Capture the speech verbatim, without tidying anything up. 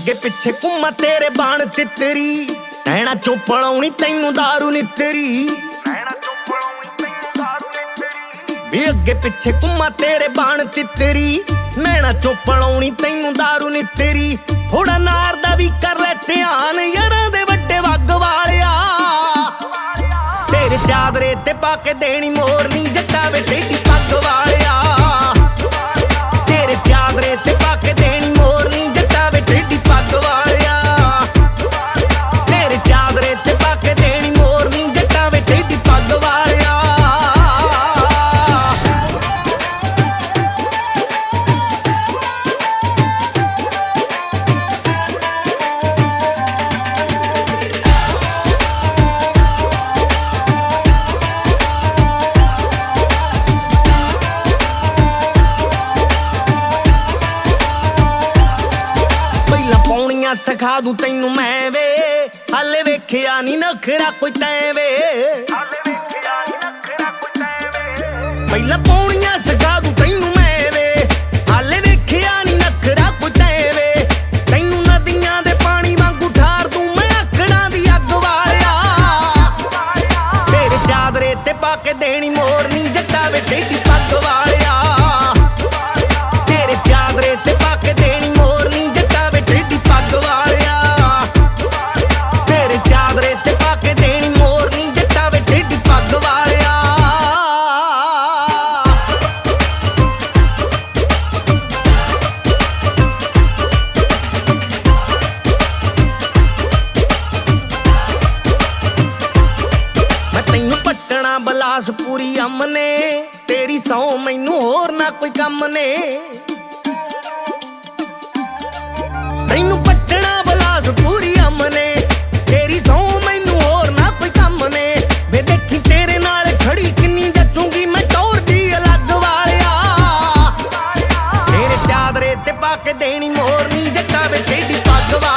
ਅੱਗੇ ਪਿੱਛੇ ਘੁੰਮਾ ਤੇਰੇ ਬਾਣ ਤਿੱਤਰੀ, ਨੈਣਾ ਚੋਂ ਪਲਾਉਣੀ ਤੈਨੂੰ ਦਾਰੂ ਨਿੱਤਰੀ। ਵੀ ਅੱਗੇ ਪਿੱਛੇ ਘੁੰਮਾ ਤੇਰੇ ਬਾਣ ਤਿੱਤਰੀ, ਨੈਣਾ ਚੋਂ ਪਲਾਉਣੀ ਤੈਨੂੰ ਦਾਰੂ ਨਿੱਤਰੀ। ਥੋੜਾ ਨਾਰ ਦਾ ਵੀ ਕਰ ਲੈ ਧਿਆਨ ਯਾਰਾਂ ਦੇ ਵੱਡੇ ਵੱਗ ਵਾਲਿਆ, ਤੇਰੇ ਚਾਦਰੇ ਤੇ ਪਾ ਕੇ ਦੇਣੀ ਮੋਰਨੀ ਜੱਟਾ ਵੇ ਤੇਰੀ ਪੱਗ ਵਾਲਿਆ। ਤੇਰੇ ਚਾਦਰੇ ਤੇ ਪਾ ਕੇ ਦੇਣੀ ਮੋਰਨੀ ਜੱਟਾ ਵੇ ਤੇਰੀ ਪੱਗ ਵਾਲਿਆ। ਤੇਰੇ ਚਾਦਰੇ ਤੇ ਪਾ ਕੇ ਦੇਣੀ ਮੋਰਨੀ ਜੱਟਾ ਵੇ ਤੇਰੀ ਪੱਗ ਵਾਲਿਆ। ਸਿਖਾ ਦੂੰ ਤੈਨੂੰ ਮੈਂ ਵੇ, ਹਾਲੇ ਵੇਖਿਆ ਨੀ ਨਖਰਾ ਕੋਈ ਤੈਂ ਵੇ। ਪਹਿਲਾਂ ਪੌਣੀਆਂ ਸਿਖਾ ਦੂੰ ਤੈਨੂੰ ਮੈਂ ਵੇ, ਹਾਲੇ ਵੇਖਿਆ ਨੀ ਨਖਰਾ ਕੋਈ ਤੈਂ ਵੇ। ਤੈਨੂੰ ਨਦੀਆਂ ਦੇ ਪਾਣੀ ਵਾਂਗੂ ਠਾਰ ਦੂੰ ਮੈਂ ਆਖੜਾਂ ਦੀ ਅੱਗ ਵਾਲਿਆ। ਤੇਰੇ ਚਾਦਰੇ ਤੇ ਪਾ ਕੇ ਦੇਣੀ ਮੋਰਨੀ ਜੱਟਾ ਵੇ ਤੇਰੀ ਪੱਗ ਵਾਲਿਆ। ਤੇਰੇ ਚਾਦਰੇ ਤੇ ਪਾ ਕੇ ਦੇਣੀ ਮੋਰਨੀ ਜੱਟਾ ਵੇ ਤੇਰੀ ਪੱਗ ਵਾਲਿਆ। ਤੇਰੇ ਚਾਦਰੇ ਤੇ ਪਾ ਕੇ ਦੇਣੀ ਮੋਰਨੀ ਜੱਟਾ ਵੇ ਤੇਰੀ ਪੱਗ ਵਾਲਿਆ। ਮੈਂ ਤੈਨੂੰ ਪੱਟਣਾ ਬਲਾਸਪੁਰੀ ਅਮਨੇ, ਤੇਰੀ ਸੌ ਮੈਨੂੰ ਹੋਰ ਨਾ ਕੋਈ ਕੰਮ ਨੇ। ਤੈਨੂੰ ਪੱਟਣਾ ਬਲਾਸਪੁਰੀ ਅਮਨੇ, ਤੇਰੀ ਸੌ ਮੈਨੂੰ ਹੋਰ ਨਾ ਕੋਈ ਕੰਮ ਨੇ। ਵੇ ਦੇਖੀ ਤੇਰੇ ਨਾਲ ਖੜੀ ਕਿੰਨੀ ਜੱਚੂਗੀ ਮੈਂ ਟੌਰ ਦੀ ਅਲੱਗ ਵਾਲਿਆ। ਤੇਰੇ ਚਾਦਰੇ ਤੇ ਪਾ ਕੇ ਦੇਣੀ ਮੋਰਨੀ ਜੱਟਾ ਵੇ ਤੇਰੀ ਪੱਗ ਵਾਲਿਆ।